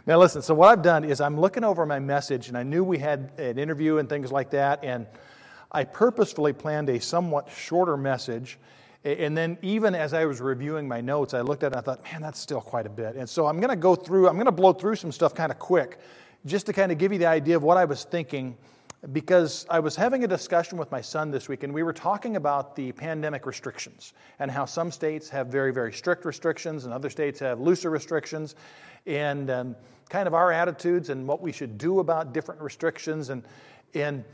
Now listen, so what I've done is I'm looking over my message, and I knew we had an interview and things like that, and I purposefully planned a somewhat shorter message. And then even as I was reviewing my notes, I looked at it and I thought, man, that's still quite a bit. And so I'm going to blow through some stuff kind of quick, just to kind of give you the idea of what I was thinking, because I was having a discussion with my son this week, and we were talking about the pandemic restrictions and how some states have very, very strict restrictions and other states have looser restrictions, and kind of our attitudes and what we should do about different restrictions. And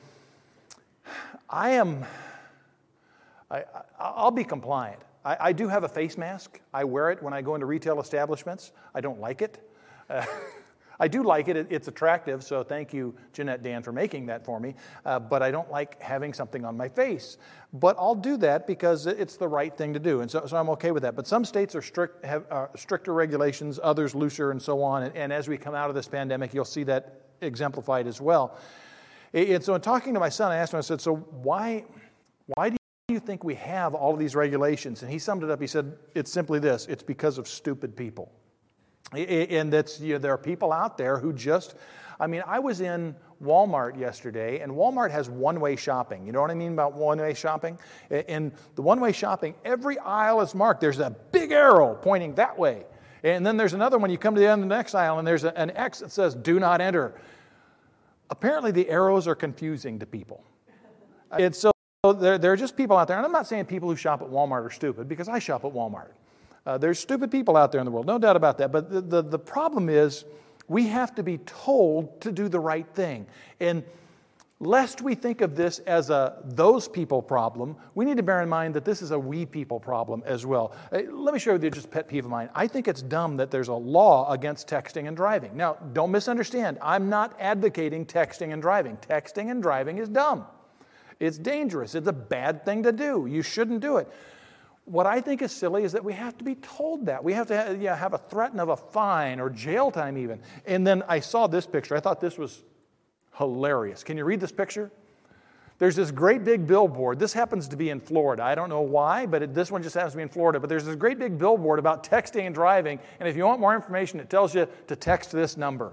I'll be compliant. I do have a face mask. I wear it when I go into retail establishments. I don't like it. I do like it. It's attractive, so thank you, Jeanette Dan, for making that for me. But I don't like having something on my face. But I'll do that because it's the right thing to do, and so I'm okay with that. But some states are have stricter regulations, others looser, and so on. And as we come out of this pandemic, you'll see that exemplified as well. And so in talking to my son, I asked him, I said, so why do you think we have all of these regulations? And he summed it up. He said, it's simply this. It's because of stupid people. And that's, there are people out there who just, I was in Walmart yesterday, and Walmart has one-way shopping. You know what I mean about one-way shopping? And the one-way shopping, every aisle is marked. There's a big arrow pointing that way. And then there's another one. You come to the end of the next aisle, and there's an X that says, do not enter. Apparently, the arrows are confusing to people. And so there are just people out there, and I'm not saying people who shop at Walmart are stupid, because I shop at Walmart. There's stupid people out there in the world, no doubt about that. But the problem is we have to be told to do the right thing. And lest we think of this as a those people problem, we need to bear in mind that this is a we people problem as well. Let me share with you just a pet peeve of mine. I think it's dumb that there's a law against texting and driving. Now, don't misunderstand. I'm not advocating texting and driving. Texting and driving is dumb. It's dangerous. It's a bad thing to do. You shouldn't do it. What I think is silly is that we have to be told that. We have to have a threat of a fine or jail time even. And then I saw this picture. I thought this was hilarious. Can you read this picture? There's this great big billboard. This happens to be in Florida. I don't know why, but this one just happens to be in Florida. But there's this great big billboard about texting and driving. And if you want more information, it tells you to text this number.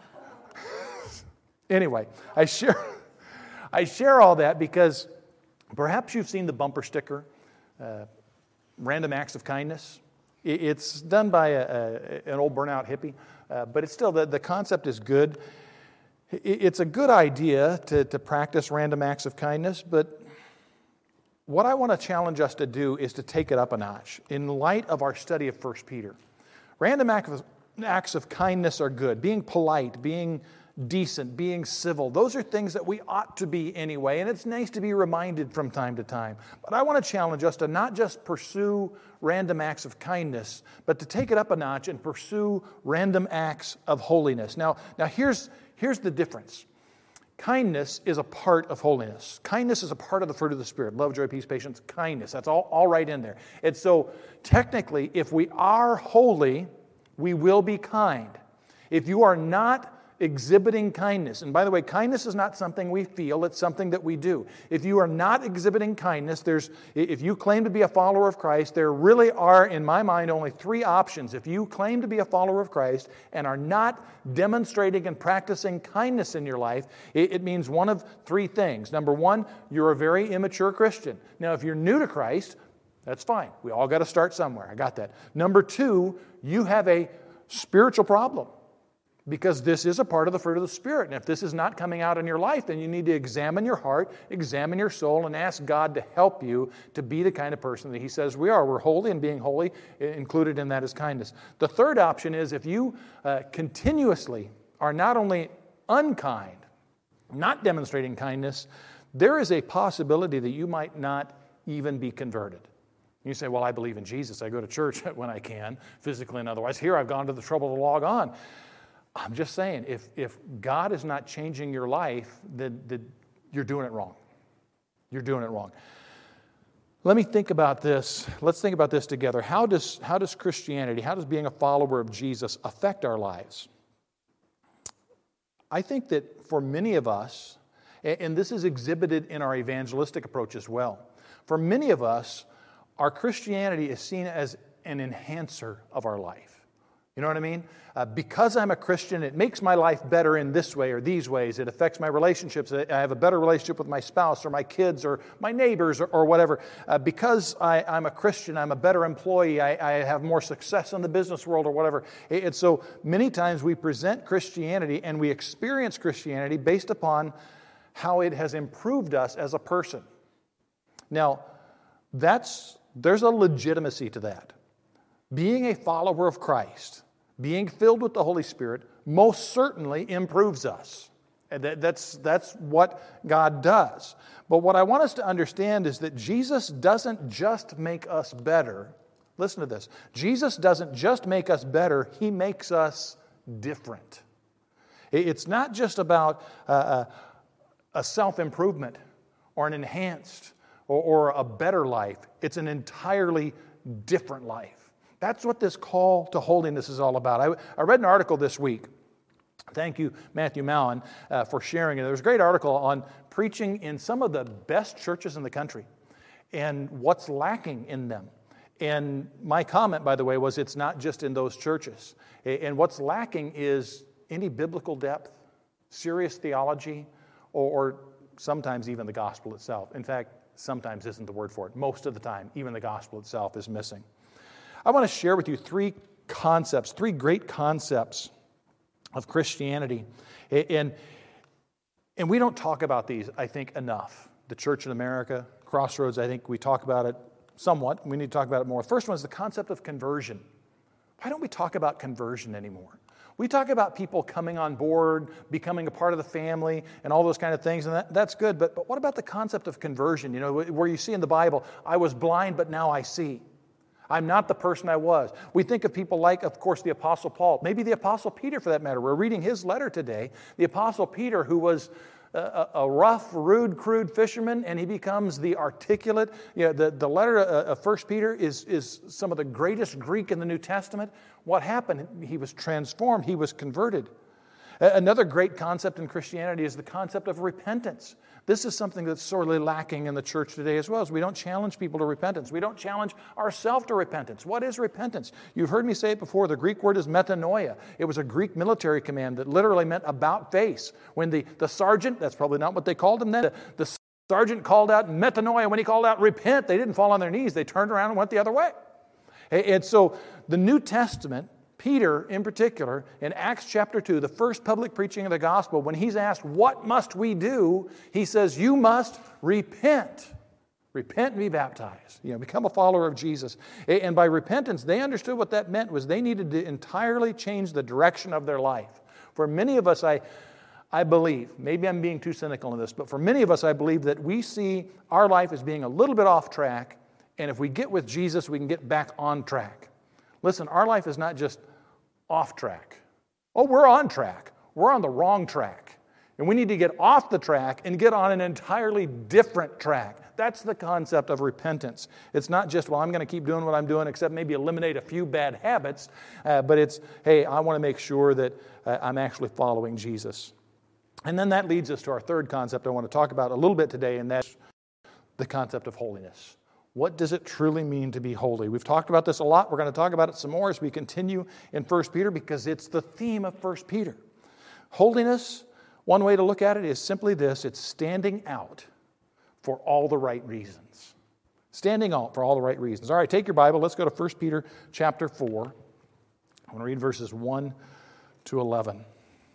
Anyway, I share all that because perhaps you've seen the bumper sticker, Random Acts of Kindness. It's done by an old burnout hippie, but it's still, the concept is good. It's a good idea to practice random acts of kindness, but what I want to challenge us to do is to take it up a notch in light of our study of 1 Peter. Random acts of kindness are good. Being polite, being decent, being civil. Those are things that we ought to be anyway, and it's nice to be reminded from time to time. But I want to challenge us to not just pursue random acts of kindness, but to take it up a notch and pursue random acts of holiness. Now here's the difference. Kindness is a part of holiness. Kindness is a part of the fruit of the Spirit. Love, joy, peace, patience, kindness. That's all right in there. And so technically, if we are holy, we will be kind. If you are not exhibiting kindness. And by the way, kindness is not something we feel, it's something that we do. If you are not exhibiting kindness, if you claim to be a follower of Christ, there really are, in my mind, only three options. If you claim to be a follower of Christ and are not demonstrating and practicing kindness in your life, it means one of three things. Number one, you're a very immature Christian. Now, if you're new to Christ, that's fine. We all got to start somewhere. I got that. Number two, you have a spiritual problem. Because this is a part of the fruit of the Spirit. And if this is not coming out in your life, then you need to examine your heart, examine your soul, and ask God to help you to be the kind of person that He says we are. We're holy, and being holy, included in that is kindness. The third option is if you continuously are not only unkind, not demonstrating kindness, there is a possibility that you might not even be converted. You say, well, I believe in Jesus. I go to church when I can, physically and otherwise. Here I've gone to the trouble to log on. I'm just saying, if God is not changing your life, then you're doing it wrong. You're doing it wrong. Let me think about this. Let's think about this together. How does Christianity, how does being a follower of Jesus affect our lives? I think that for many of us, and this is exhibited in our evangelistic approach as well, for many of us, our Christianity is seen as an enhancer of our life. You know what I mean? Because I'm a Christian, it makes my life better in this way or these ways. It affects my relationships. I have a better relationship with my spouse or my kids or my neighbors or whatever. Because I'm a Christian, I'm a better employee. I have more success in the business world or whatever. And so many times we present Christianity and we experience Christianity based upon how it has improved us as a person. Now, there's a legitimacy to that. Being a follower of Christ, being filled with the Holy Spirit, most certainly improves us. And that's what God does. But what I want us to understand is that Jesus doesn't just make us better. Listen to this. Jesus doesn't just make us better, He makes us different. It's not just about a self-improvement or an enhanced or a better life. It's an entirely different life. That's what this call to holiness is all about. I read an article this week. Thank you, Matthew Mallon, for sharing it. There was a great article on preaching in some of the best churches in the country and what's lacking in them. And my comment, by the way, was it's not just in those churches. And what's lacking is any biblical depth, serious theology, or sometimes even the gospel itself. In fact, sometimes isn't the word for it. Most of the time, even the gospel itself is missing. I want to share with you three great concepts of Christianity. And we don't talk about these, I think, enough. The Church in America, Crossroads, I think we talk about it somewhat. We need to talk about it more. The first one is the concept of conversion. Why don't we talk about conversion anymore? We talk about people coming on board, becoming a part of the family, and all those kind of things, and that's good. But what about the concept of conversion? You know, where you see in the Bible, I was blind, but now I see. I'm not the person I was. We think of people like, of course, the Apostle Paul, maybe the Apostle Peter for that matter. We're reading his letter today. The Apostle Peter, who was a rough, rude, crude fisherman, and he becomes the articulate. You know, the letter of 1 Peter is some of the greatest Greek in the New Testament. What happened? He was transformed. He was converted. Another great concept in Christianity is the concept of repentance. This is something that's sorely lacking in the church today as well, as we don't challenge people to repentance. We don't challenge ourselves to repentance. What is repentance? You've heard me say it before. The Greek word is metanoia. It was a Greek military command that literally meant about face. When the sergeant, that's probably not what they called him then, the sergeant called out metanoia. When he called out repent, they didn't fall on their knees. They turned around and went the other way. And so the New Testament, Peter, in particular, in Acts chapter 2, the first public preaching of the gospel, when he's asked, what must we do? He says, you must repent. Repent and be baptized. You know, become a follower of Jesus. And by repentance, they understood what that meant was they needed to entirely change the direction of their life. For many of us, I believe, maybe I'm being too cynical in this, but for many of us, I believe that we see our life as being a little bit off track, and if we get with Jesus, we can get back on track. Listen, our life is not just off track. Oh, we're on track. We're on the wrong track. And we need to get off the track and get on an entirely different track. That's the concept of repentance. It's not just, well, I'm going to keep doing what I'm doing, except maybe eliminate a few bad habits, but it's, hey, I want to make sure that I'm actually following Jesus. And then that leads us to our third concept I want to talk about a little bit today, and that's the concept of holiness. What does it truly mean to be holy? We've talked about this a lot. We're going to talk about it some more as we continue in 1 Peter because it's the theme of 1 Peter. Holiness, one way to look at it is simply this. It's standing out for all the right reasons. Standing out for all the right reasons. All right, take your Bible. Let's go to 1 Peter chapter 4. I'm going to read verses 1 to 11.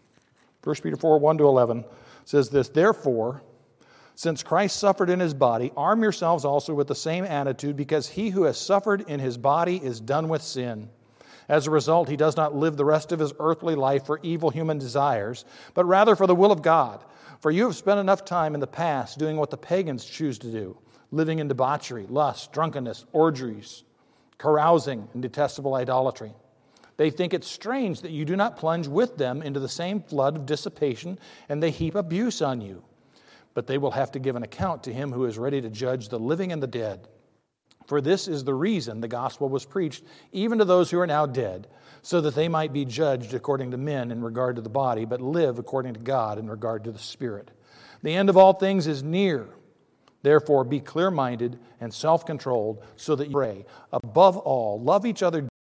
1 Peter 4, 1 to 11 says this, therefore, since Christ suffered in his body, arm yourselves also with the same attitude, because he who has suffered in his body is done with sin. As a result, he does not live the rest of his earthly life for evil human desires, but rather for the will of God. For you have spent enough time in the past doing what the pagans choose to do, living in debauchery, lust, drunkenness, orgies, carousing, and detestable idolatry. They think it strange that you do not plunge with them into the same flood of dissipation, and they heap abuse on you. But they will have to give an account to him who is ready to judge the living and the dead. For this is the reason the gospel was preached, even to those who are now dead, so that they might be judged according to men in regard to the body, but live according to God in regard to the Spirit. The end of all things is near. Therefore, be clear-minded and self-controlled, so that you pray. Above all, love each other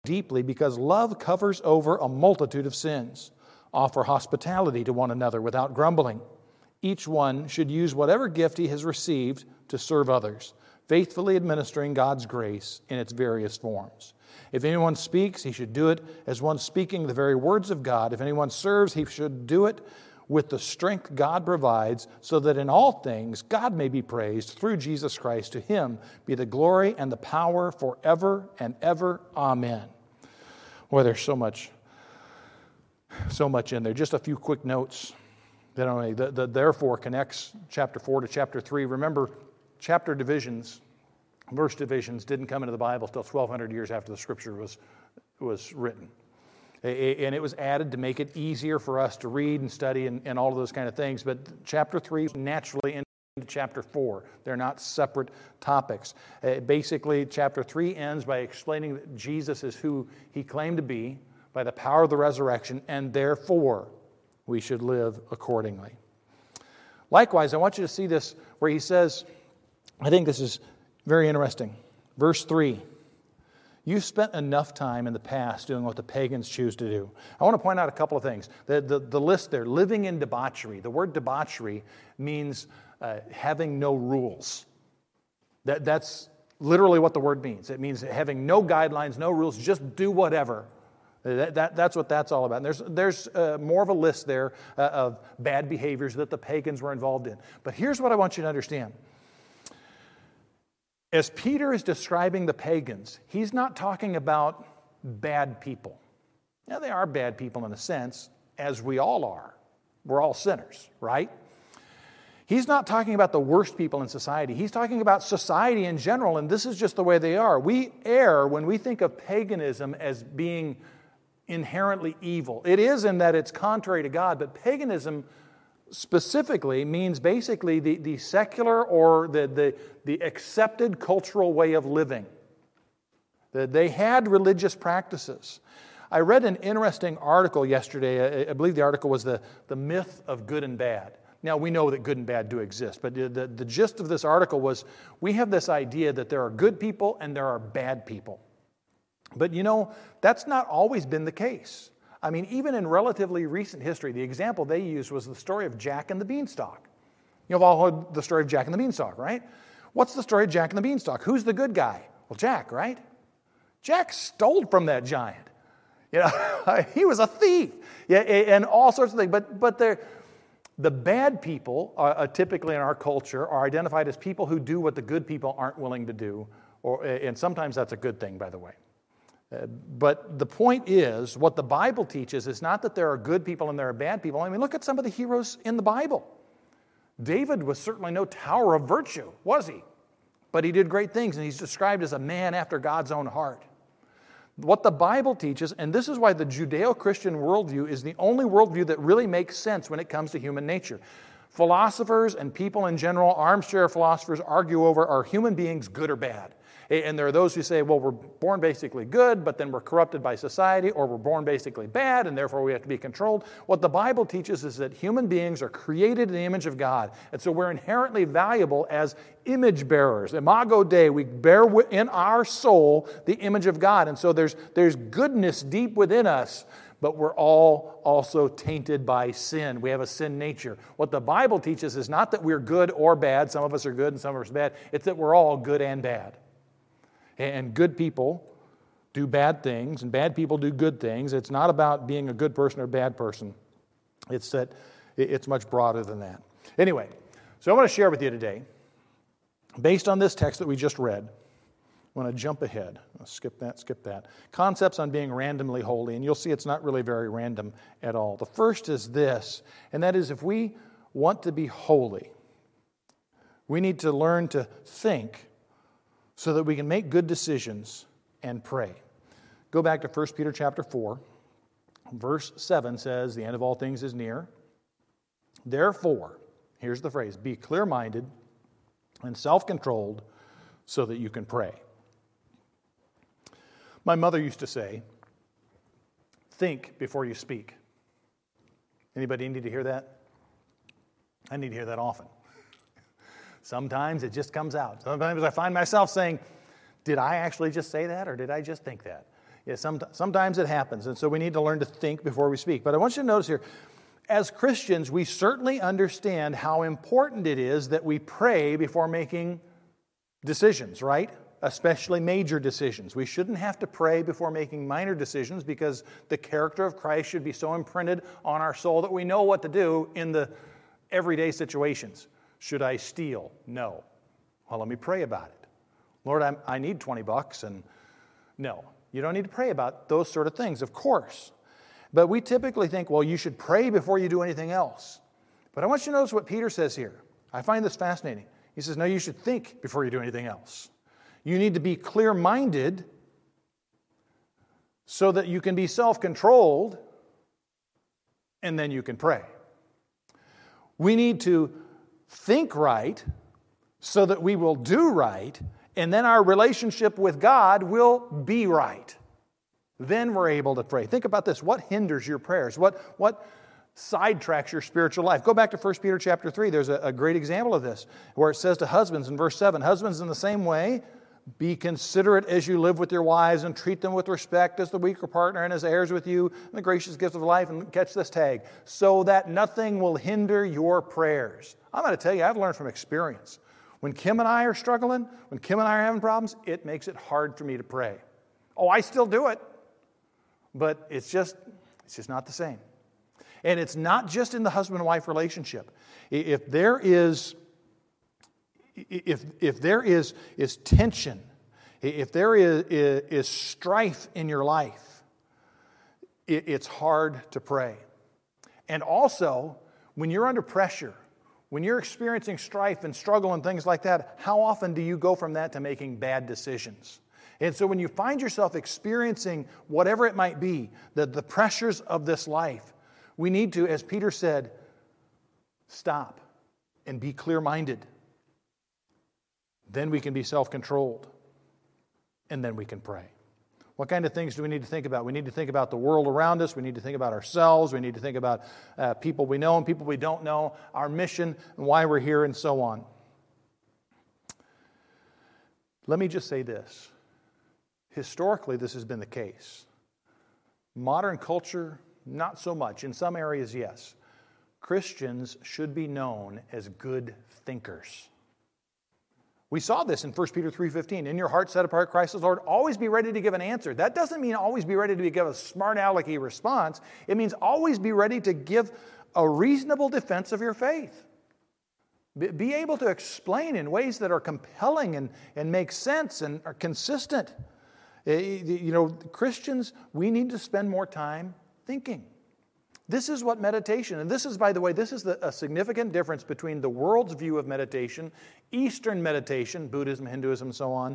deeply because love covers over a multitude of sins. Offer hospitality to one another without grumbling. Each one should use whatever gift he has received to serve others, faithfully administering God's grace in its various forms. If anyone speaks, he should do it as one speaking the very words of God. If anyone serves, he should do it with the strength God provides, so that in all things God may be praised through Jesus Christ. To him be the glory and the power forever and ever. Amen. Boy, there's so much in there. Just a few quick notes. The therefore connects chapter 4 to chapter 3. Remember, chapter divisions, verse divisions didn't come into the Bible until 1,200 years after the Scripture was written. And it was added to make it easier for us to read and study and all of those kind of things. But chapter 3 naturally into chapter 4. They're not separate topics. Basically, chapter 3 ends by explaining that Jesus is who he claimed to be by the power of the resurrection, and therefore we should live accordingly. Likewise, I want you to see this where he says, I think this is very interesting. Verse 3. You've spent enough time in the past doing what the pagans choose to do. I want to point out a couple of things. The list there, living in debauchery. The word debauchery means having no rules. That's literally what the word means. It means having no guidelines, no rules, just do whatever. That's what that's all about. And there's more of a list there of bad behaviors that the pagans were involved in. But here's what I want you to understand. As Peter is describing the pagans, he's not talking about bad people. Now, they are bad people in a sense, as we all are. We're all sinners, right? He's not talking about the worst people in society. He's talking about society in general, and this is just the way they are. We err when we think of paganism as being inherently evil. It is in that it's contrary to God, but paganism specifically means basically the secular or the accepted cultural way of living. They had religious practices. I read an interesting article yesterday. I believe the article was the myth of good and bad. Now, we know that good and bad do exist, but the gist of this article was we have this idea that there are good people and there are bad people. But that's not always been the case. I mean, even in relatively recent history, the example they used was the story of Jack and the Beanstalk. You've all heard the story of Jack and the Beanstalk, right? What's the story of Jack and the Beanstalk? Who's the good guy? Well, Jack, right? Jack stole from that giant. He was a thief. Yeah, and all sorts of things. But the bad people, typically in our culture, are identified as people who do what the good people aren't willing to do. And sometimes that's a good thing, by the way. But the point is, what the Bible teaches is not that there are good people and there are bad people. I mean, look at some of the heroes in the Bible. David was certainly no tower of virtue, was he? But he did great things, and he's described as a man after God's own heart. What the Bible teaches, and this is why the Judeo-Christian worldview is the only worldview that really makes sense when it comes to human nature. Philosophers and people in general, armchair philosophers, argue over, are human beings good or bad? And there are those who say, well, we're born basically good, but then we're corrupted by society, or we're born basically bad, and therefore we have to be controlled. What the Bible teaches is that human beings are created in the image of God, and so we're inherently valuable as image bearers. Imago Dei, we bear in our soul the image of God, and so there's goodness deep within us, but we're all also tainted by sin. We have a sin nature. What the Bible teaches is not that we're good or bad. Some of us are good and some of us are bad. It's that we're all good and bad. And good people do bad things, and bad people do good things. It's not about being a good person or a bad person. It's much broader than that. Anyway, so I want to share with you today, based on this text that we just read, I want to jump ahead. I'll skip that. Concepts on being randomly holy, and you'll see it's not really very random at all. The first is this, and that is if we want to be holy, we need to learn to think so that we can make good decisions and pray. Go back to 1 Peter chapter 4. Verse 7 says, the end of all things is near. Therefore, here's the phrase, be clear-minded and self-controlled so that you can pray. My mother used to say, think before you speak. Anybody need to hear that? I need to hear that often. Sometimes it just comes out. Sometimes I find myself saying, did I actually just say that or did I just think that? Yeah, sometimes it happens, and so we need to learn to think before we speak. But I want you to notice here, as Christians, we certainly understand how important it is that we pray before making decisions, right? Especially major decisions. We shouldn't have to pray before making minor decisions because the character of Christ should be so imprinted on our soul that we know what to do in the everyday situations. Should I steal? No. Well, let me pray about it. Lord, I need $20, and no. You don't need to pray about those sort of things, of course. But we typically think, well, you should pray before you do anything else. But I want you to notice what Peter says here. I find this fascinating. He says, no, you should think before you do anything else. You need to be clear-minded so that you can be self-controlled, and then you can pray. We need to think right so that we will do right, and then our relationship with God will be right. Then we're able to pray. Think about this. What hinders your prayers? What sidetracks your spiritual life? Go back to 1 Peter chapter 3. There's a great example of this, where it says to husbands in verse 7, husbands in the same way, be considerate as you live with your wives and treat them with respect as the weaker partner and as heirs with you in the gracious gift of life. And catch this tag, so that nothing will hinder your prayers. I'm going to tell you, I've learned from experience. When Kim and I are struggling, when Kim and I are having problems, it makes it hard for me to pray. Oh, I still do it, but it's just not the same. And it's not just in the husband and wife relationship. If there is tension, if there is strife in your life, it's hard to pray. And also, when you're under pressure, when you're experiencing strife and struggle and things like that, how often do you go from that to making bad decisions? And so when you find yourself experiencing whatever it might be, the pressures of this life, we need to, as Peter said, stop and be clear-minded. Then we can be self-controlled, and then we can pray. What kind of things do we need to think about? We need to think about the world around us. We need to think about ourselves. We need to think about people we know and people we don't know, our mission and why we're here, and so on. Let me just say this. Historically, this has been the case. Modern culture, not so much. In some areas, yes. Christians should be known as good thinkers. We saw this in 1 Peter 3:15. In your heart set apart Christ as Lord, always be ready to give an answer. That doesn't mean always be ready to give a smart alecky response. It means always be ready to give a reasonable defense of your faith. Be able to explain in ways that are compelling and make sense and are consistent. Christians, we need to spend more time thinking. This is what meditation, and this is, by the way, a significant difference between the world's view of meditation, Eastern meditation, Buddhism, Hinduism, and so on,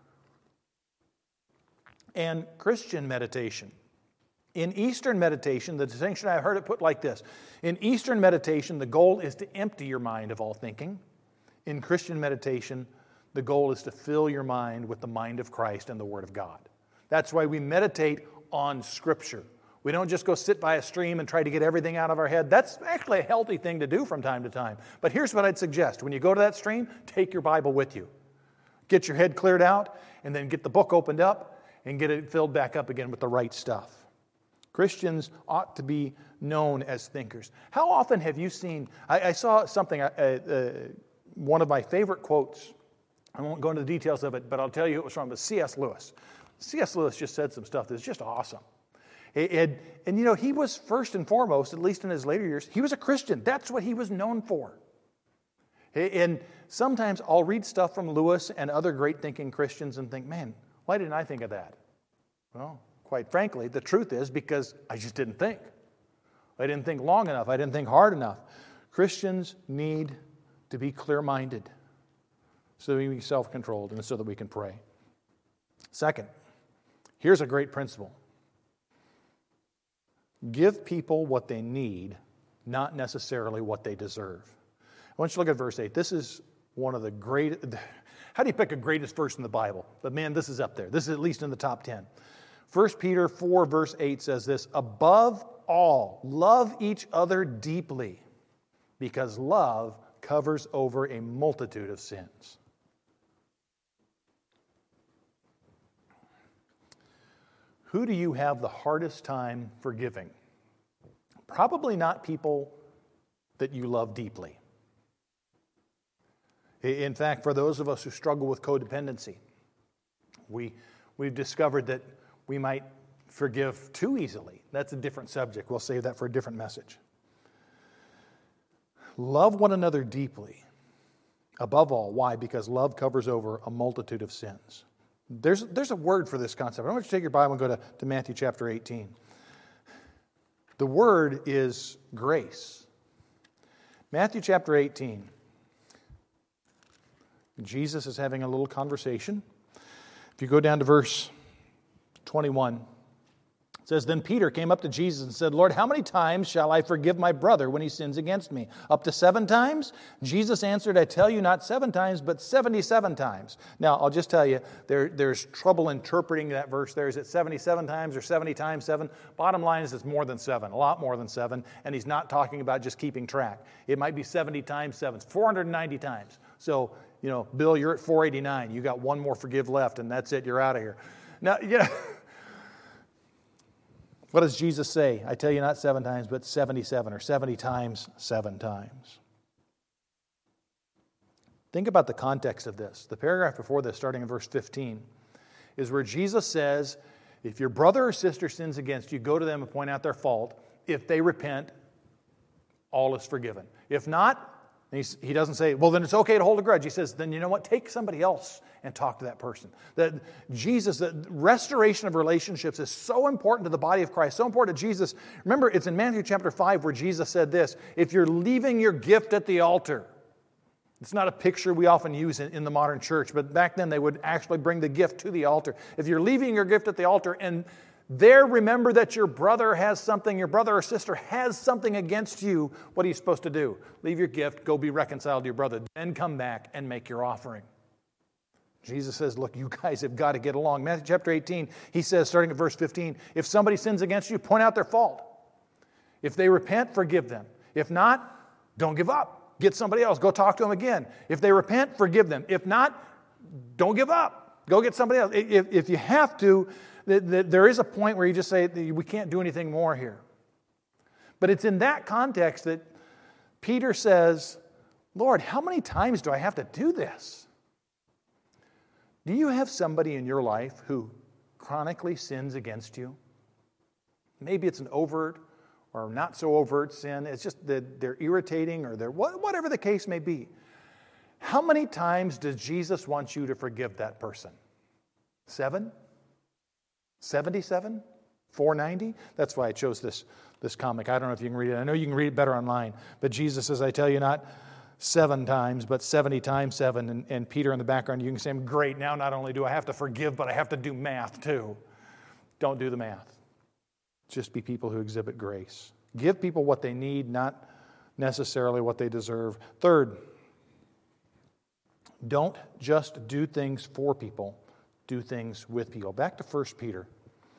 and Christian meditation. In Eastern meditation, the distinction, I've heard it put like this. In Eastern meditation, the goal is to empty your mind of all thinking. In Christian meditation, the goal is to fill your mind with the mind of Christ and the Word of God. That's why we meditate on Scripture. We don't just go sit by a stream and try to get everything out of our head. That's actually a healthy thing to do from time to time. But here's what I'd suggest. When you go to that stream, take your Bible with you. Get your head cleared out, and then get the book opened up and get it filled back up again with the right stuff. Christians ought to be known as thinkers. How often have you seen, I saw something, one of my favorite quotes, I won't go into the details of it, but I'll tell you it was from C.S. Lewis. C.S. Lewis just said some stuff that's just awesome. And he was first and foremost, at least in his later years, he was a Christian. That's what he was known for. And sometimes I'll read stuff from Lewis and other great thinking Christians and think, man, why didn't I think of that? Well, quite frankly, the truth is because I just didn't think. I didn't think long enough. I didn't think hard enough. Christians need to be clear-minded so that we can be self-controlled and so that we can pray. Second, here's a great principle. Give people what they need, not necessarily what they deserve. I want you to look at verse 8. This is one of the great... How do you pick a greatest verse in the Bible? But man, this is up there. This is at least in the top 10. 1 Peter 4, verse 8 says this, above all, love each other deeply, because love covers over a multitude of sins. Who do you have the hardest time forgiving? Probably not people that you love deeply. In fact, for those of us who struggle with codependency, we've discovered that we might forgive too easily. That's a different subject. We'll save that for a different message. Love one another deeply. Above all, why? Because love covers over a multitude of sins. There's a word for this concept. I want you to take your Bible and go to Matthew chapter 18. The word is grace. Matthew chapter 18. Jesus is having a little conversation. If you go down to verse 21, it says, Then Peter came up to Jesus and said, Lord, how many times shall I forgive my brother when he sins against me? Up to 7 times? Jesus answered, I tell you, not 7 times, but 77 times. Now, I'll just tell you, there's trouble interpreting that verse there. Is it 77 times or 70 times 7? Bottom line is it's more than 7, a lot more than 7, and he's not talking about just keeping track. It might be 70 times 7, 490 times. So, Bill, you're at 489. You got one more forgive left, and that's it. You're out of here. Now, what does Jesus say? I tell you, not 7 times, but 77, or 70 times 7 times. Think about the context of this. The paragraph before this, starting in verse 15, is where Jesus says, if your brother or sister sins against you, go to them and point out their fault. If they repent, all is forgiven. If not, he doesn't say, well, then it's okay to hold a grudge. He says, then you know what? Take somebody else and talk to that person. That Jesus, the restoration of relationships is so important to the body of Christ, so important to Jesus. Remember, it's in Matthew chapter 5 where Jesus said this, if you're leaving your gift at the altar, it's not a picture we often use in the modern church, but back then they would actually bring the gift to the altar. If you're leaving your gift at the altar and there remember that your brother or sister has something against you, what are you supposed to do? Leave your gift, go be reconciled to your brother, then come back and make your offering. Jesus says, look, you guys have got to get along. Matthew chapter 18, he says, starting at verse 15, if somebody sins against you, point out their fault. If they repent, forgive them. If not, don't give up. Get somebody else. Go talk to them again. If they repent, forgive them. If not, don't give up. Go get somebody else. If you have to, there is a point where you just say, we can't do anything more here. But it's in that context that Peter says, Lord, how many times do I have to do this? Do you have somebody in your life who chronically sins against you? Maybe it's an overt or not so overt sin. It's just that they're irritating or they're whatever the case may be. How many times does Jesus want you to forgive that person? 7? 77? 490? That's why I chose this comic. I don't know if you can read it. I know you can read it better online. But Jesus says, I tell you, not 7 times, but 70 times 7. And Peter in the background, you can say, great, now not only do I have to forgive, but I have to do math too. Don't do the math. Just be people who exhibit grace. Give people what they need, not necessarily what they deserve. Third, don't just do things for people. Do things with people. Back to 1 Peter.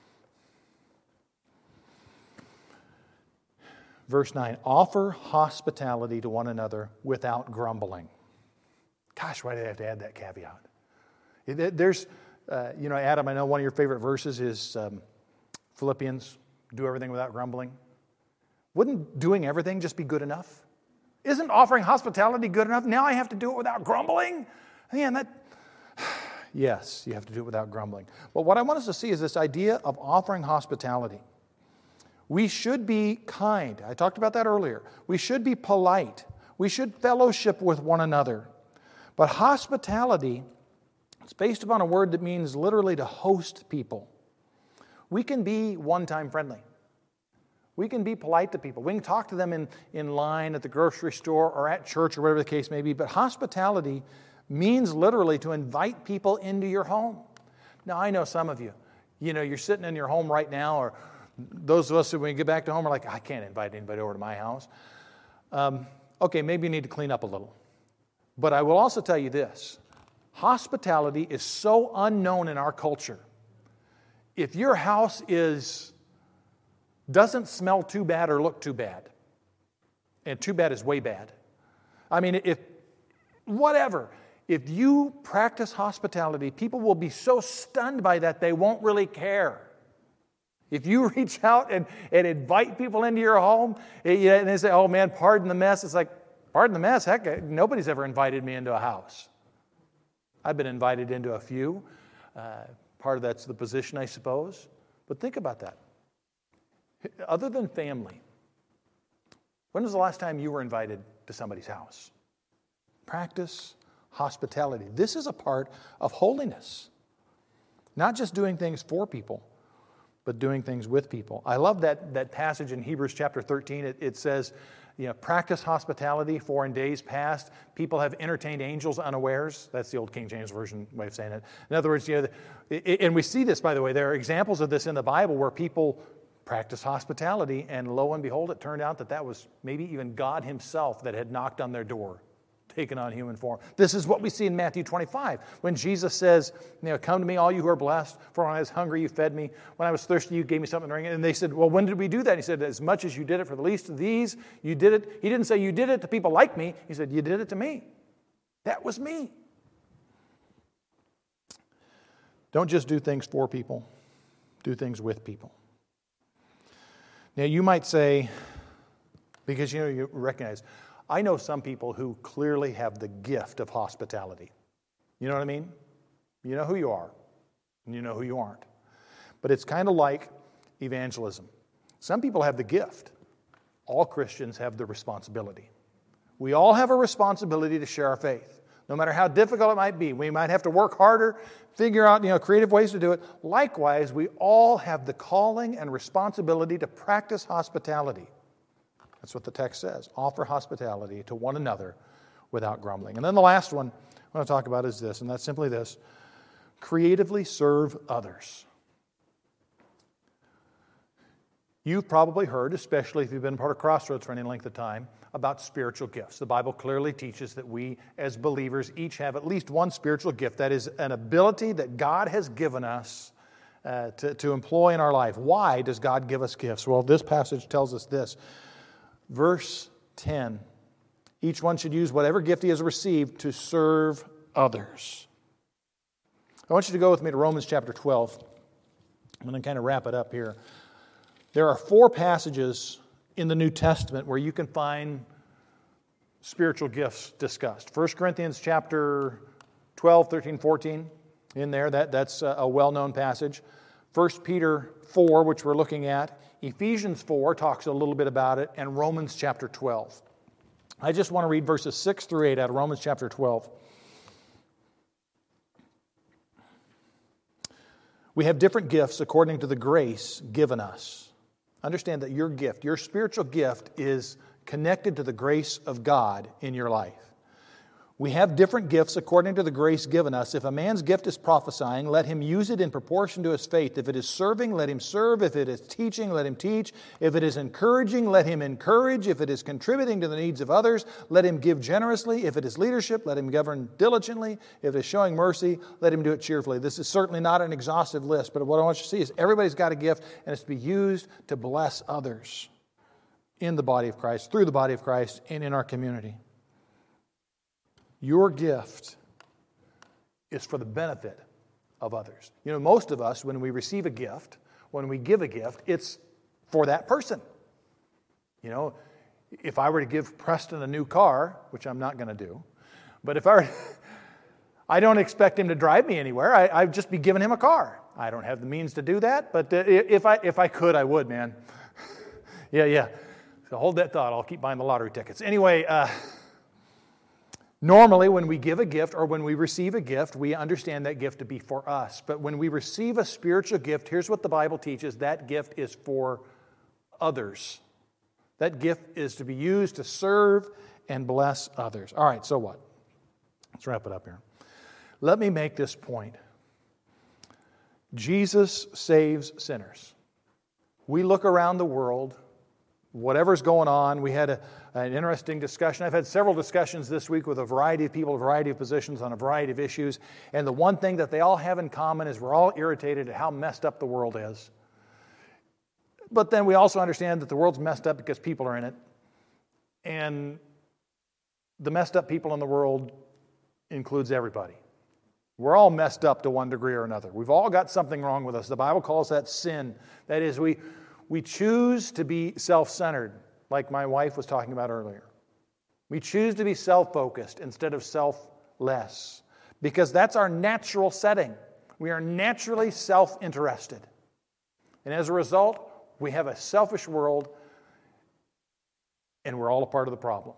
Verse 9, offer hospitality to one another without grumbling. Gosh, why did I have to add that caveat? There's, Adam, I know one of your favorite verses is Philippians, do everything without grumbling. Wouldn't doing everything just be good enough? Isn't offering hospitality good enough? Now I have to do it without grumbling? Man, yes, you have to do it without grumbling. But what I want us to see is this idea of offering hospitality. We should be kind. I talked about that earlier. We should be polite. We should fellowship with one another. But hospitality, it's based upon a word that means literally to host people. We can be one-time friendly. We can be polite to people. We can talk to them in line at the grocery store or at church or whatever the case may be. But hospitality means literally to invite people into your home. Now, I know some of you, you're sitting in your home right now, or those of us who, when we get back to home, are like, I can't invite anybody over to my house. Okay, maybe you need to clean up a little. But I will also tell you this. Hospitality is so unknown in our culture. If your house doesn't smell too bad or look too bad, and too bad is way bad. I mean, if you practice hospitality, people will be so stunned by that they won't really care. If you reach out and invite people into your home, and they say, oh man, pardon the mess, it's like, pardon the mess? Heck, nobody's ever invited me into a house. I've been invited into a few. Part of that's the position, I suppose. But think about that. Other than family, when was the last time you were invited to somebody's house? Practice hospitality. This is a part of holiness. Not just doing things for people, but doing things with people. I love that passage in Hebrews chapter 13. It says, practice hospitality, for in days past people have entertained angels unawares. That's the old King James Version way of saying it. In other words, and we see this, by the way, there are examples of this in the Bible where people practice hospitality, and lo and behold, it turned out that was maybe even God himself that had knocked on their door, taken on human form. This is what we see in Matthew 25, when Jesus says, come to me, all you who are blessed, for when I was hungry, you fed me. When I was thirsty, you gave me something to drink. And they said, well, when did we do that? And he said, as much as you did it for the least of these, you did it. He didn't say you did it to people like me. He said, you did it to me. That was me. Don't just do things for people. Do things with people. Now, you might say, because you recognize, I know some people who clearly have the gift of hospitality. You know what I mean? You know who you are, and you know who you aren't. But it's kind of like evangelism. Some people have the gift. All Christians have the responsibility. We all have a responsibility to share our faith. No matter how difficult it might be, we might have to work harder, figure out creative ways to do it. Likewise, we all have the calling and responsibility to practice hospitality. That's what the text says. Offer hospitality to one another without grumbling. And then the last one I want to talk about is this, and that's simply this. Creatively serve others. You've probably heard, especially if you've been part of Crossroads for any length of time, about spiritual gifts. The Bible clearly teaches that we as believers each have at least one spiritual gift. That is an ability that God has given us to employ in our life. Why does God give us gifts? Well, this passage tells us this. Verse 10, each one should use whatever gift he has received to serve others. I want you to go with me to Romans chapter 12. I'm going to kind of wrap it up here. There are 4 passages in the New Testament where you can find spiritual gifts discussed. 1 Corinthians chapter 12, 13, 14, in there. That's a well-known passage. 1 Peter 4, which we're looking at. Ephesians 4 talks a little bit about it, and Romans chapter 12. I just want to read verses 6 through 8 out of Romans chapter 12. We have different gifts according to the grace given us. Understand that your gift, your spiritual gift, is connected to the grace of God in your life. We have different gifts according to the grace given us. If a man's gift is prophesying, let him use it in proportion to his faith. If it is serving, let him serve. If it is teaching, let him teach. If it is encouraging, let him encourage. If it is contributing to the needs of others, let him give generously. If it is leadership, let him govern diligently. If it is showing mercy, let him do it cheerfully. This is certainly not an exhaustive list, but what I want you to see is everybody's got a gift, and it's to be used to bless others in the body of Christ, through the body of Christ, and in our community. Your gift is for the benefit of others. Most of us, when we receive a gift, when we give a gift, it's for that person. If I were to give Preston a new car, which I'm not going to do, but I don't expect him to drive me anywhere. I'd just be giving him a car. I don't have the means to do that, but if I could, I would, man. Yeah. So hold that thought. I'll keep buying the lottery tickets. Anyway, normally, when we give a gift or when we receive a gift, we understand that gift to be for us. But when we receive a spiritual gift, here's what the Bible teaches. That gift is for others. That gift is to be used to serve and bless others. All right, so what? Let's wrap it up here. Let me make this point. Jesus saves sinners. We look around the world, whatever's going on. We had an interesting discussion. I've had several discussions this week with a variety of people, a variety of positions on a variety of issues. And the one thing that they all have in common is we're all irritated at how messed up the world is. But then we also understand that the world's messed up because people are in it. And the messed up people in the world includes everybody. We're all messed up to one degree or another. We've all got something wrong with us. The Bible calls that sin. That is, we choose to be self-centered, like my wife was talking about earlier. We choose to be self-focused instead of selfless, because that's our natural setting. We are naturally self-interested. And as a result, we have a selfish world, and we're all a part of the problem.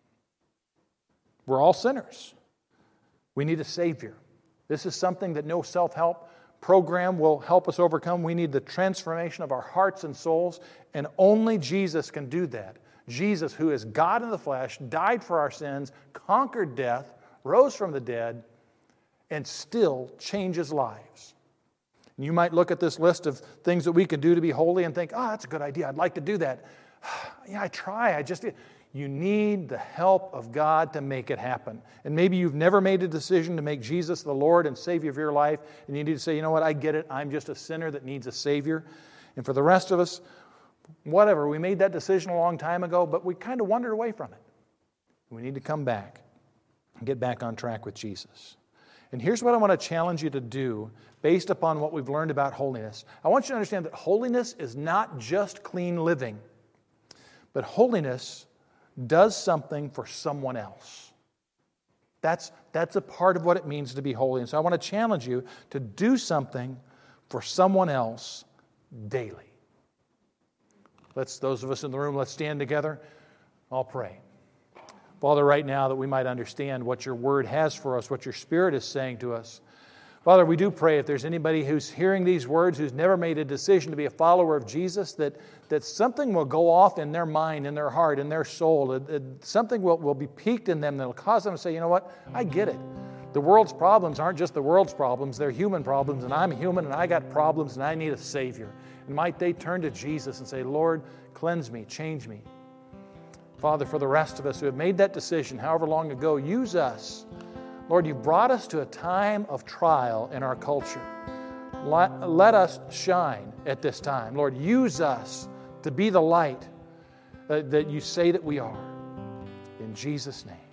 We're all sinners. We need a Savior. This is something that no self-help program will help us overcome. We need the transformation of our hearts and souls, and only Jesus can do that. Jesus, who is God in the flesh, died for our sins, conquered death, rose from the dead, and still changes lives. And you might look at this list of things that we can do to be holy and think, that's a good idea. I'd like to do that. Yeah, I try. You need the help of God to make it happen. And maybe you've never made a decision to make Jesus the Lord and Savior of your life, and you need to say, you know what, I get it. I'm just a sinner that needs a Savior. And for the rest of us, whatever, we made that decision a long time ago, but we kind of wandered away from it. We need to come back and get back on track with Jesus. And here's what I want to challenge you to do based upon what we've learned about holiness. I want you to understand that holiness is not just clean living, but holiness does something for someone else. That's a part of what it means to be holy. And so I want to challenge you to do something for someone else daily. Those of us in the room, let's stand together. I'll pray. Father, right now that we might understand what your word has for us, what your Spirit is saying to us. Father, we do pray if there's anybody who's hearing these words, who's never made a decision to be a follower of Jesus, that something will go off in their mind, in their heart, in their soul. Something will be piqued in them that will cause them to say, you know what, I get it. The world's problems aren't just the world's problems, they're human problems, and I'm human, and I got problems, and I need a Savior. And might they turn to Jesus and say, Lord, cleanse me, change me. Father, for the rest of us who have made that decision however long ago, use us. Lord, you've brought us to a time of trial in our culture. Let us shine at this time. Lord, use us to be the light that you say that we are. In Jesus' name.